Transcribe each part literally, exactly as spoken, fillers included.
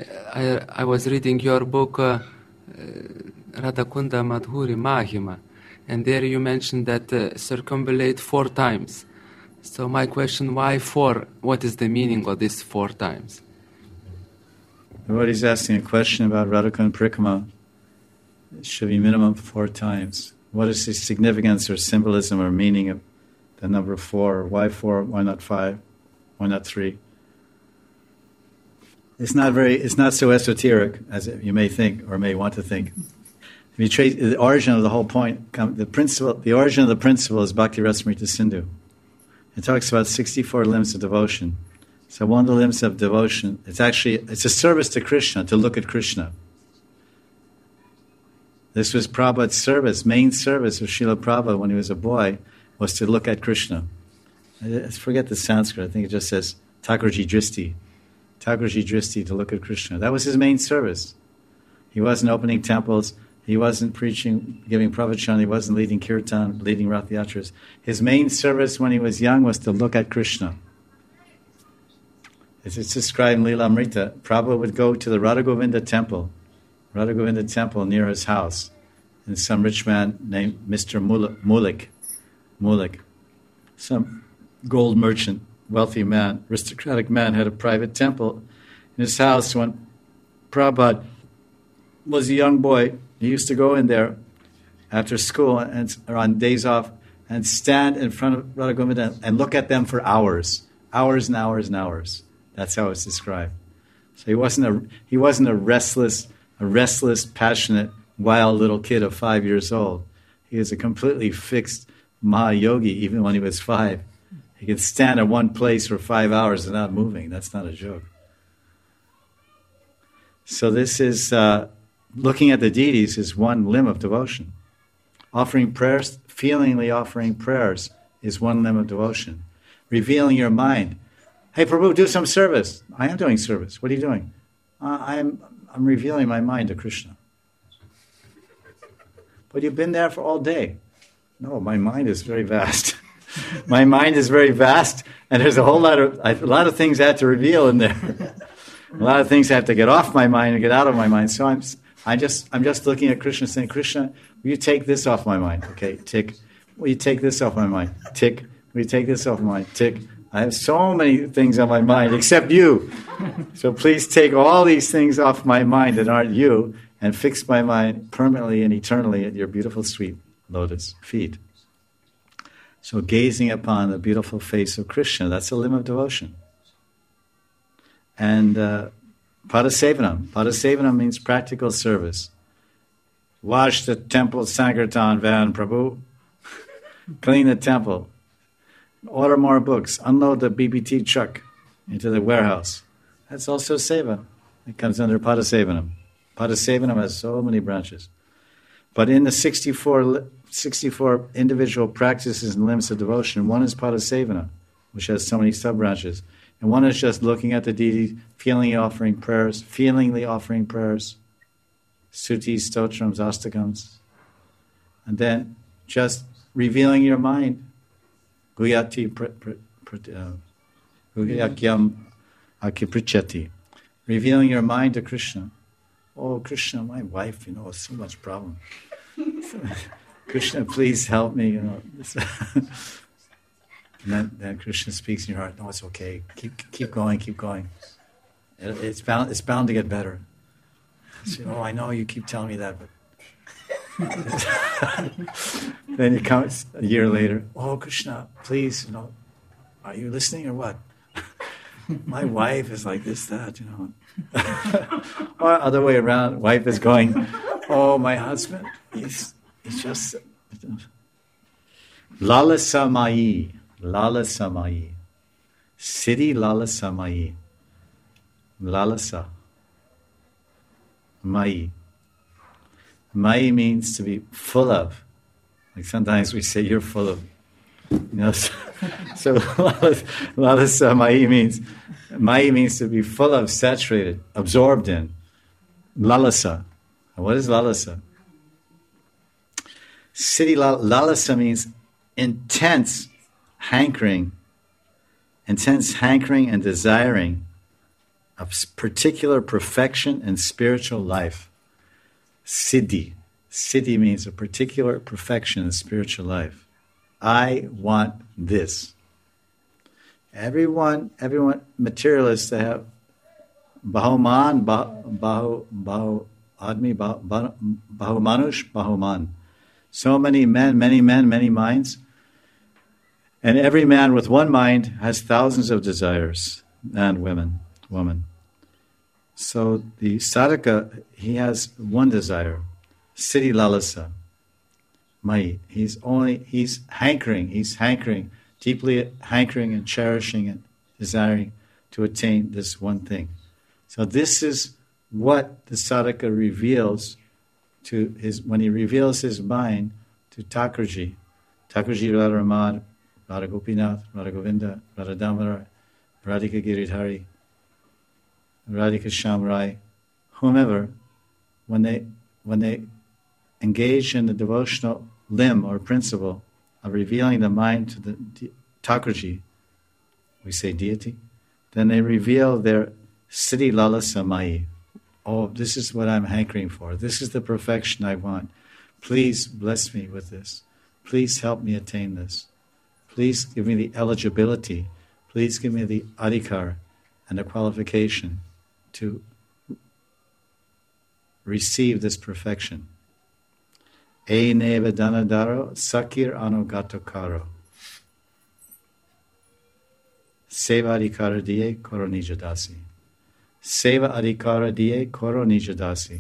I, I was reading your book, uh, uh, Radhakunda Madhuri Mahima, and there you mentioned that uh, circumambulate four times. So my question, why four? What is the meaning of this four times? Everybody's asking a question about Radhakunda Parikrama. It should be minimum four times. What is the significance or symbolism or meaning of the number four? Why four? Why not five? Why not three? It's not very. It's not so esoteric as you may think or may want to think. If you trace the origin of the whole point, the principle, the origin of the principle is Bhakti Rasamrita Sindhu. It talks about sixty-four limbs of devotion. So one of the limbs of devotion, it's actually it's a service to Krishna, to look at Krishna. This was Prabhupada's service, main service of Srila Prabhupada when he was a boy, was to look at Krishna. I forget the Sanskrit, I think it just says Thakurji Dristi. Thakurji Dristi, to look at Krishna. That was his main service. He wasn't opening temples, he wasn't preaching, giving pravachan, he wasn't leading kirtan, leading Rath Yatras. His main service when he was young was to look at Krishna. It's, it's described in Lila Amrita. Prabhupada would go to the Radha Govinda temple, Radha Govinda temple near his house, and some rich man named Mister Mulik, Mulik, some gold merchant, wealthy man, aristocratic man, had a private temple in his house. When Prabhupada was a young boy, he used to go in there after school and or on days off and stand in front of Radha Govinda and look at them for hours, hours and hours and hours. That's how it's described. So he wasn't a he wasn't a restless, a restless, passionate, wild little kid of five years old. He was a completely fixed Mahayogi even when he was five. He could stand at one place for five hours without moving. That's not a joke. So this is, uh, looking at the deities is one limb of devotion. Offering prayers, feelingly offering prayers is one limb of devotion. Revealing your mind. Hey, Prabhu, do some service. I am doing service. What are you doing? Uh, I'm, I'm revealing my mind to Krishna. But you've been there for all day. No, my mind is very vast. My mind is very vast, and there's a whole lot of a lot of things I have to reveal in there. A lot of things I have to get off my mind and get out of my mind. So I'm, I just, I'm just looking at Krishna, saying, Krishna, will you take this off my mind? Okay, tick. Will you take this off my mind? Tick. Will you take this off my mind? Tick. I have so many things on my mind except you. So please take all these things off my mind that aren't you, and fix my mind permanently and eternally at your beautiful, sweet lotus feet. So gazing upon the beautiful face of Krishna, that's a limb of devotion. And uh, Padasevanam. Padasevanam means practical service. Wash the temple Sankirtan van, Prabhu. Clean the temple. Order more books. Unload the B B T truck into the warehouse. That's also seva. It comes under Padasevanam. Padasevanam has so many branches. But in the sixty-four, sixty-four individual practices and limbs of devotion, one is Padasevana, which has so many sub-branches. And one is just looking at the deity, feelingly offering prayers, feelingly offering prayers, sutis, stotrams, astakams. And then just revealing your mind, guyati guyakyam akiprichati, revealing your mind to Krishna. Oh, Krishna, my wife, you know, has so much problem. Krishna, please help me, you know. And then, then Krishna speaks in your heart. No, it's okay. Keep keep going, keep going. It, it's bound it's bound to get better. So, oh, I know you keep telling me that, but then it comes a year later. Oh, Krishna, please, you know, are you listening or what? My wife is like this, that, you know. Or other way around, wife is going, oh, my husband, he's, he's just... Lala Samayi, Lala Samayi, Siddhi Lala Samayi, Lalasa, Mayi. Mayi means to be full of. Like sometimes we say, you're full of. You know, so, so Lalasa Mayi means, Mayi means to be full of, saturated, absorbed in. Lalasa. What is Lalasa? Siddhi Lalasa means intense hankering, intense hankering and desiring a particular perfection in spiritual life. Siddhi. Siddhi means a particular perfection in spiritual life. I want this. Everyone, everyone, materialists, they have Bahuman, Bahu, Bahu, Admi, Bahu Manush, Bahuman. So many men, many men, many minds. And every man with one mind has thousands of desires, and women, woman. So the sadhaka, he has one desire, Siddhi Lalasa, Mai. He's only, he's hankering, he's hankering, deeply hankering and cherishing and desiring to attain this one thing. So this is what the sadhaka reveals to his, when he reveals his mind to Thakurji. Thakurji Radharaman, Radha Gopinath, Radha Govinda, Radha Damodar, Radhika Giridhari, Radhika Shamrai, whomever, when they when they engage in the devotional limb or principle of revealing the mind to the de- Thakurji, we say deity, then they reveal their Siddhi Lalasa Mai. Oh, this is what I'm hankering for. This is the perfection I want. Please bless me with this. Please help me attain this. Please give me the eligibility. Please give me the adhikar and the qualification to receive this perfection. E neva danadaro sakir anugato karo. Seva adhikara diye koro nijadasi. Seva adhikara diye koro nijadasi.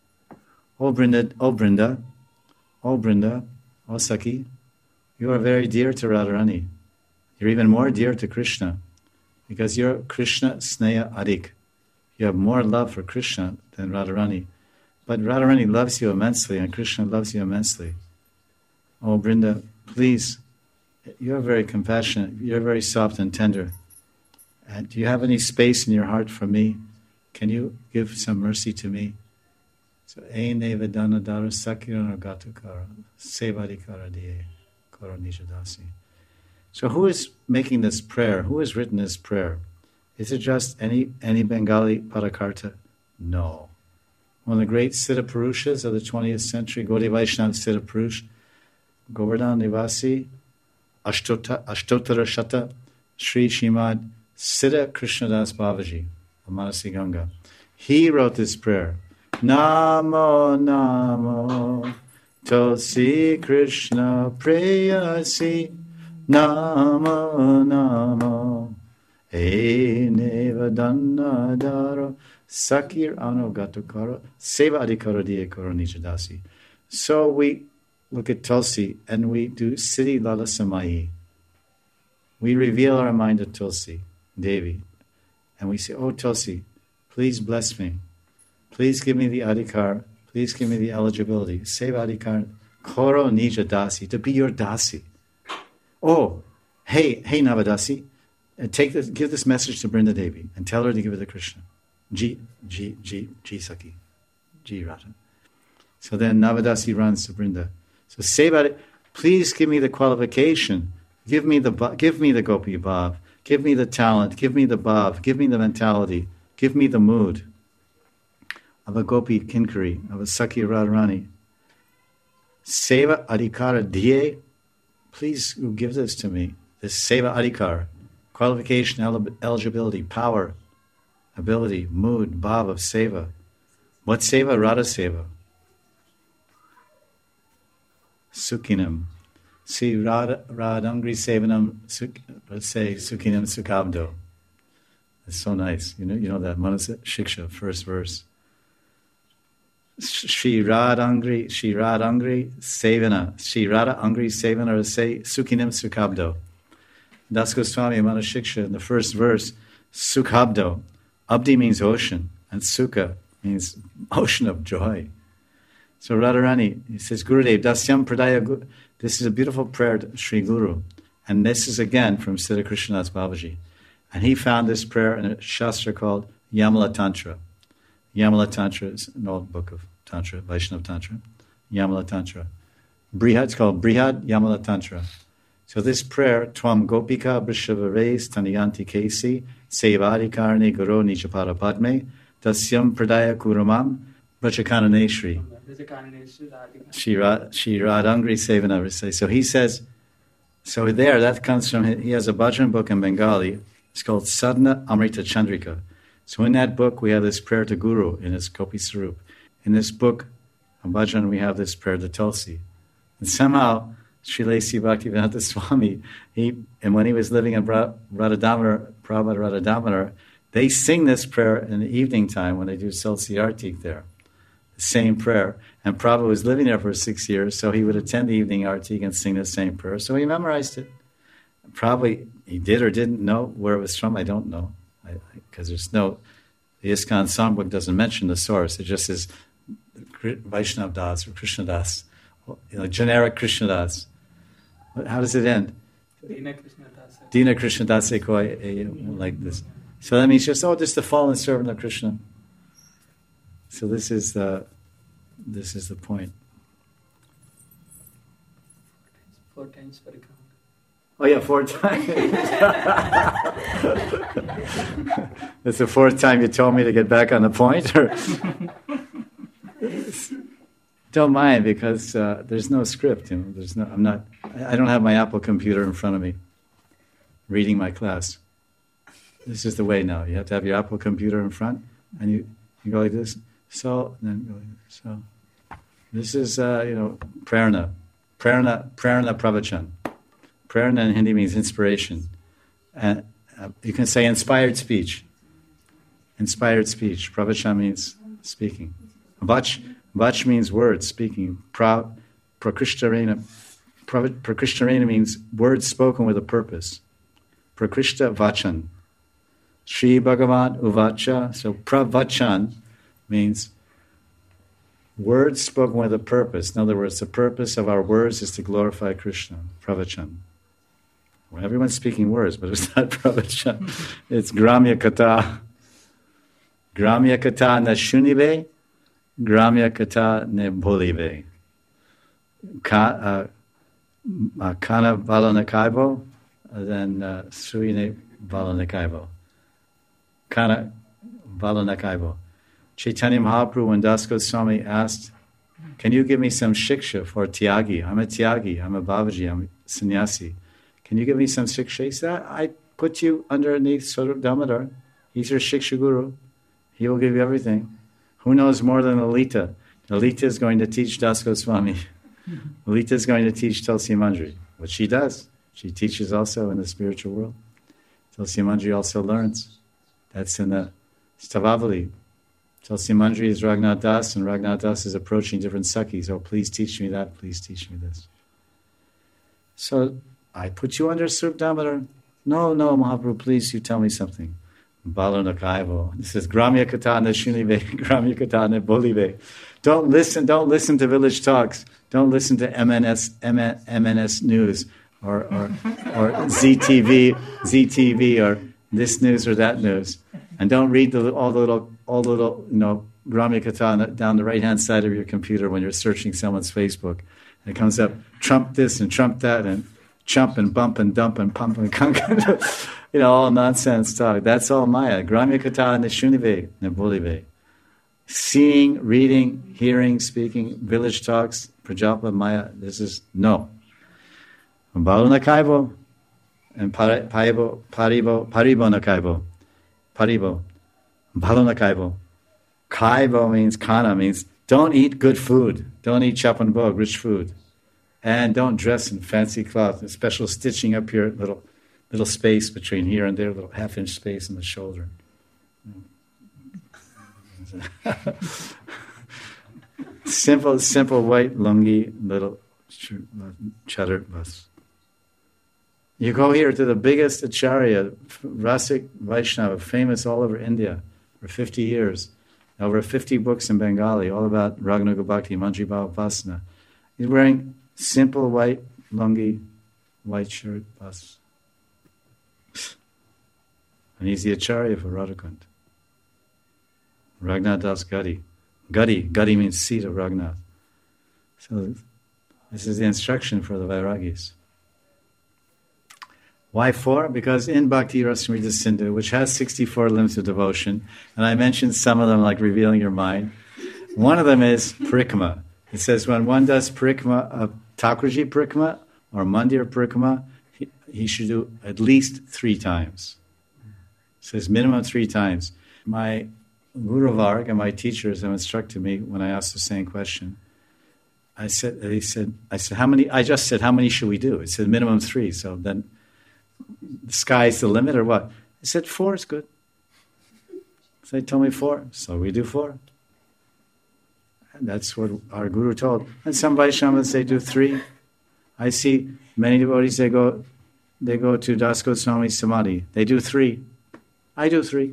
O Brinda, O Brinda, O Brinda, O Saki, you are very dear to Radharani. You're even more dear to Krishna because you're Krishna Sneha Adhik. You have more love for Krishna than Radharani. But Radharani loves you immensely and Krishna loves you immensely. Oh, Brinda, please, you're very compassionate. You're very soft and tender. And do you have any space in your heart for me? Can you give some mercy to me? So, Eine Vedana Dara Sakirana Gatukara, Sevadikara Diye, Koro Nijadasi. So who is making this prayer? Who has written this prayer? Is it just any, any Bengali Parakarta? No. One of the great Siddha Purushas of the twentieth century, Gaudiya Vaishnava Siddha Purush, Govardhan Nivasi, Ashtota, Ashtotara Shata, Sri Shrimad Siddha Krishnadas Babaji of Manasi Ganga. He wrote this prayer. Namo Namo Tulsi Krishna Preyasi Namo Namo E Nevadana Daro Sakir Anugatukara Seva Adhikara Diye Koro Nijadasi. So we look at Tulsi and we do Siddhi Lalasamayi. We reveal our mind to Tulsi, Devi, and we say, oh Tulsi, please bless me. Please give me the adhikar. Please give me the eligibility. Seva adhikar koro nija dasi, to be your dasi. Oh, hey, hey Navadasi, uh, take this, give this message to Brinda Devi and tell her to give it to Krishna. Ji, Ji, Ji, Ji Saki, Ji Radha. So then Navadasi runs to Brinda. So Seva, please give me the qualification. Give me the give me the Gopi Bhav. Give me the talent. Give me the Bhav. Give me the mentality. Give me the mood of a Gopi Kinkari, of a Saki Radharani. Seva Adhikara Diye, please give this to me. This Seva Adhikar, qualification, el- eligibility, power, ability, mood, bhav of Seva. What Seva? Radha Seva. Sukhinam. See, Radha, Radhangri Sevanam, suk, let's say Sukhinam Sukhabdo. It's so nice. You know, you know that Manasa Shiksha, first verse. Shri Radhangri, Shri Radhangri Sevana, Shri Radhangri Sevana, or say Sukhinam Sukhabdo. Das Goswami Manashiksha, in the first verse, Sukhabdo. Abdi means ocean, and Sukha means ocean of joy. So Radharani, he says, Gurudev, Dasyam Pradaya Guru. This is a beautiful prayer to Sri Guru. And this is again from Siddha Krishnadas Babaji. And he found this prayer in a shastra called Yamala Tantra. Yamala Tantra is an old book of Tantra, Vaishnava Tantra. Yamala Tantra. Brihad, it's called Brihad Yamala Tantra. So this prayer, Tvam Gopika Vrishabhares Tanayanti Kesi Sevari Karni Guru Nijapara Padme Dasyam Pradaya Kuramam Brajakananeshri Shri Radangri Sevanavrisay. So he says, so there, that comes from, he has a bhajan book in Bengali. It's called Sadhana Amrita Chandrika. So in that book, we have this prayer to Guru in his Gopi Sarup. In this book, on bhajan, we have this prayer to Tulsi. And somehow, Sri Lesi Bhaktivedanta Swami, he, and when he was living in Radha-Damodar, Prabhupada Radha-Damodar, they sing this prayer in the evening time when they do Tulsi Artik there. The same prayer. And Prabhupada was living there for six years, so he would attend the evening Artik and sing the same prayer. So he memorized it. Probably he did or didn't know where it was from, I don't know. Because there's no, the ISKCON songbook doesn't mention the source. It just says Vaishnav Das or Krishna Das. You know, generic Krishna Das. How does it end? Dina Krishna Das. Dina Krishna Das like this. So that means just, oh, just the fallen servant of Krishna. So this is the, this is the point. Four times per account. Oh yeah, four times. That's the fourth time you told me to get back on the point. Or don't mind because uh, there's no script. You know, there's no. I'm not. I don't have my Apple computer in front of me, reading my class. This is the way now. You have to have your Apple computer in front, and you, you go like this. So and then go like this. So this is uh, you know prerna, prerna, prerna pravachan. Prerna in Hindi means inspiration. And uh, you can say inspired speech. Inspired speech. Pravachan means speaking. Vach, vach means words, speaking. Pra, prakrishtarena. Pra, prakrishtarena means words spoken with a purpose. Prakrishta vachan. Sri Bhagavan uvacha. So pravachan means words spoken with a purpose. In other words, the purpose of our words is to glorify Krishna. Pravachan. Well, everyone's speaking words, but it's not pravachan. It's gramya kata. Gramya kata na shunive, gramya kata ne bolive. Kana balonakaibo, then suine balonakaibo. Kana balonakaibo. Chaitanya Mahaprabhu, when Das Goswami asked, can you give me some shiksha for tyagi? I'm a tyagi, I'm a babaji, I'm a sannyasi. Can you give me some shiksha? He said, I put you underneath Swarup Damodar. He's your shiksha guru. He will give you everything. Who knows more than Lalita? Lalita is going to teach Das Goswami. Lalita is going to teach Tulsi Manjari. What she does, she teaches also in the spiritual world. Tulsi Manjari also learns. That's in the Stavavali. Tulsi Manjari is Raghunath Das, and Raghunath Das is approaching different Sakhis. Oh, please teach me that, please teach me this. So, I put you under Swarup Damodar. No, no, Mahaprabhu, please, you tell me something. Balonakaivo. This is Gramya Katana Shunive, Gramya Katana Bolive. Don't listen, don't listen to village talks. Don't listen to M N S, M N S News or, or, or Z T V, Z T V or this news or that news. And don't read the, all the little, all the little, you know, Gramya Katana down the right-hand side of your computer when you're searching someone's Facebook. And it comes up, Trump this and Trump that and chump and bump and dump and pump and kunk, you know, all nonsense talk. That's all Maya. Gramya kata nishunive nebulive. Seeing, reading, hearing, speaking, village talks, Prajapa, Maya, this is no. Balonakaibo and paribo, paribo, paribo nakaibo. Paribo. Balonakaibo. Kaibo means kana, means don't eat good food. Don't eat chapan bhog, rich food. And don't dress in fancy cloth, and special stitching up here, little little space between here and there, little half-inch space in the shoulder. simple, simple white lungi, little chadar bus. You go here to the biggest acharya, Rasik Vaishnava, famous all over India for fifty years. Over fifty books in Bengali, all about Raghunaga Bhakti, Manjri Bhava Vasana. He's wearing simple white lungi, white shirt, bus. And he's the acharya for Radhakund. Raghunath Das Gadi. Gadi, Gadi means seat of Raghunath. So this is the instruction for the Vairagis. Why four? Because in Bhakti Rasamrita Sindhu, which has sixty-four limbs of devotion, and I mentioned some of them like revealing your mind, one of them is parikrama. It says when one does parikrama of Thakurji parikrama or Mandir parikrama, he, he should do at least three times. It says minimum three times. My Guru Varg and my teachers have instructed me when I asked the same question. I said, he said, I said, how many? I just said, how many should we do? It said minimum three. So then, the sky's the limit or what? He said four is good. So they told me four. So we do four. And that's what our Guru told. And some Vaishnavas, they do three. I see many devotees, they go, they go to Das Goswami Samadhi. They do three. I do three.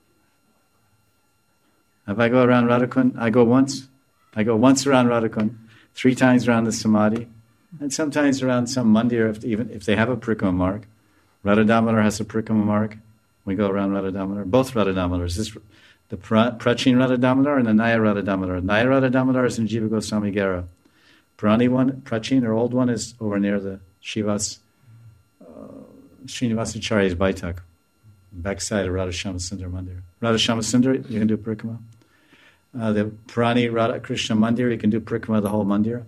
If I go around Radhakund, I go once. I go once around Radhakund, three times around the Samadhi, and sometimes around some mandir, if, even if they have a parikrama mark. Radha Damodar has a parikrama mark. We go around Radha Damodar. Both Radha Damodars. This, the pra, Prachin Radha Damodar and the Naya Radha Damodar. Naya Radha Damodar is in Jiva Goswami Gera. Purani one, Prachin or old one, is over near the Shivas, uh, Srinivasacharya's Baitak, backside of Radha Shamasundar Mandir. Radha Shamasundar, you can do parikrama. Uh, the Purani Radha Krishna Mandir, you can do parikrama the whole mandir.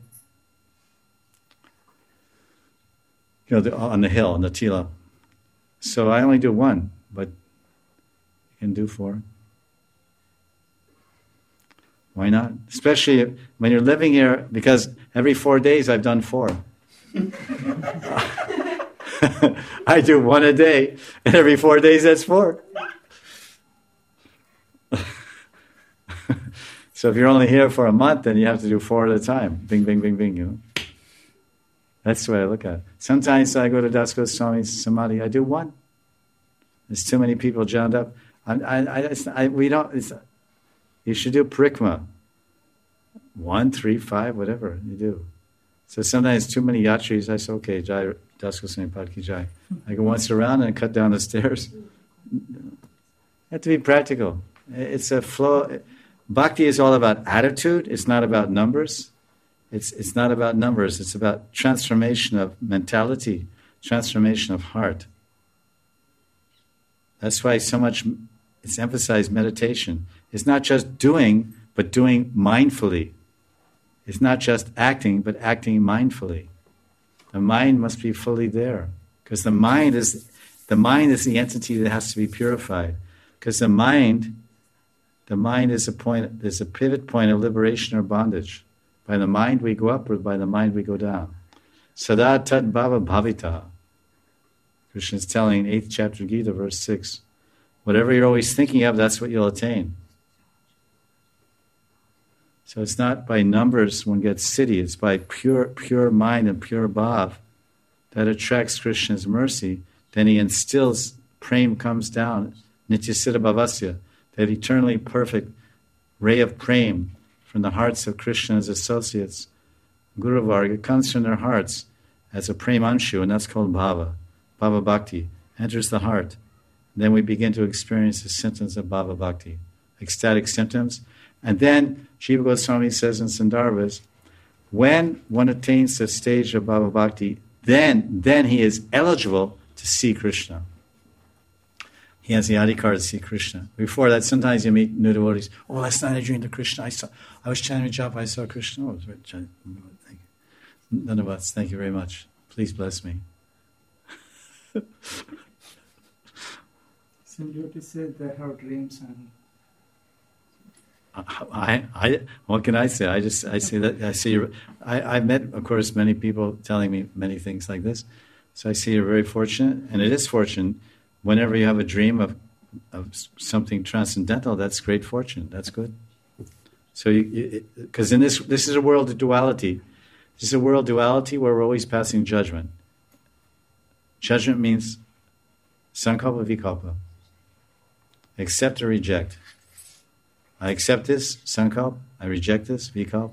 You know, the, on the hill, on the Tila. So I only do one, but you can do four. Why not? Especially when you're living here, because every four days I've done four. I do one a day, and every four days that's four. So if you're only here for a month, then you have to do four at a time. Bing, bing, bing, bing, you know. That's the way I look at it. Sometimes I go to Das Goswami Samadhi, I do one. There's too many people jammed up. I, I, I, I we don't. It's, you should do parikrama. One, three, five, whatever you do. So sometimes too many yatris. I say, okay, Jai Das Goswami Pad Ki Jai. I go once around and cut down the stairs. You have to be practical. It's a flow. Bhakti is all about attitude. It's not about numbers. It's it's not about numbers. It's about transformation of mentality, transformation of heart. That's why so much it's emphasized meditation. It's not just doing, but doing mindfully. It's not just acting, but acting mindfully. The mind must be fully there, because the mind is the mind is the entity that has to be purified. Because the mind, the mind is a point, is a pivot point of liberation or bondage. By the mind we go upward, by the mind we go down. Sada tat bhava bhavita. Krishna is telling in eighth chapter Gita, verse six. Whatever you're always thinking of, that's what you'll attain. So it's not by numbers one gets siddhi, it's by pure pure mind and pure bhav that attracts Krishna's mercy. Then he instills, prem comes down, nityasiddha bhavasya, that eternally perfect ray of prem from the hearts of Krishna's associates, Guru Varga, comes from their hearts as a premanshu, and that's called bhava. Bhava bhakti enters the heart. Then we begin to experience the symptoms of bhava bhakti, ecstatic symptoms. And then Jiva Goswami says in Sandarbhas, when one attains the stage of bhava bhakti, then, then he is eligible to see Krishna. He has the adhikar to see Krishna. Before that, sometimes you meet new devotees. Oh, last night I dreamed of Krishna. I saw. I was chanting japa. I saw Krishna. Oh, it was very chanting. Thank you. None of us. Thank you very much. Please bless me. Some devotees said they have dreams and. I, I, what can I say? I just, I say that I see. I, I've met, of course, many people telling me many things like this. So I see you're very fortunate, and it is fortunate. Whenever you have a dream of, of something transcendental, that's great fortune. That's good. So, because in this, this is a world of duality. This is a world of duality where we're always passing judgment. Judgment means sankalpa vikalpa. Accept or reject. I accept this, sankalp. I reject this, vikalp.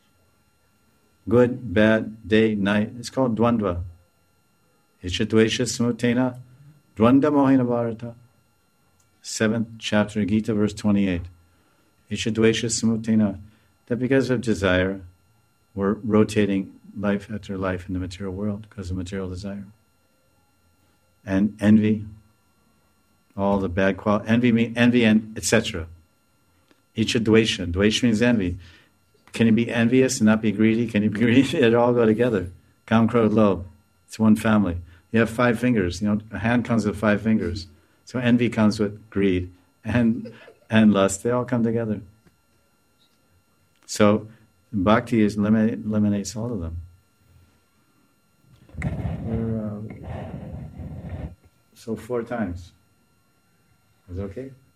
Good, bad, day, night. It's called dvandva. Ichadvesha samutena. Dvanda Mohina Bharata, seventh chapter of Gita, verse twenty-eight. Ishadvesha Samutena, that because of desire, we're rotating life after life in the material world because of material desire. and envy, all the bad qualities, envy, mean, envy and et cetera. Each a dvesha. Dvesha means envy. Can you be envious and not be greedy? Can you be greedy? It all go together. Kam, Krodh, Lobh. It's one family. You have five fingers. You know, a hand comes with five fingers. So envy comes with greed and and lust. They all come together. So bhakti is eliminate, eliminates all of them. We're, uh, so four times. Is that okay?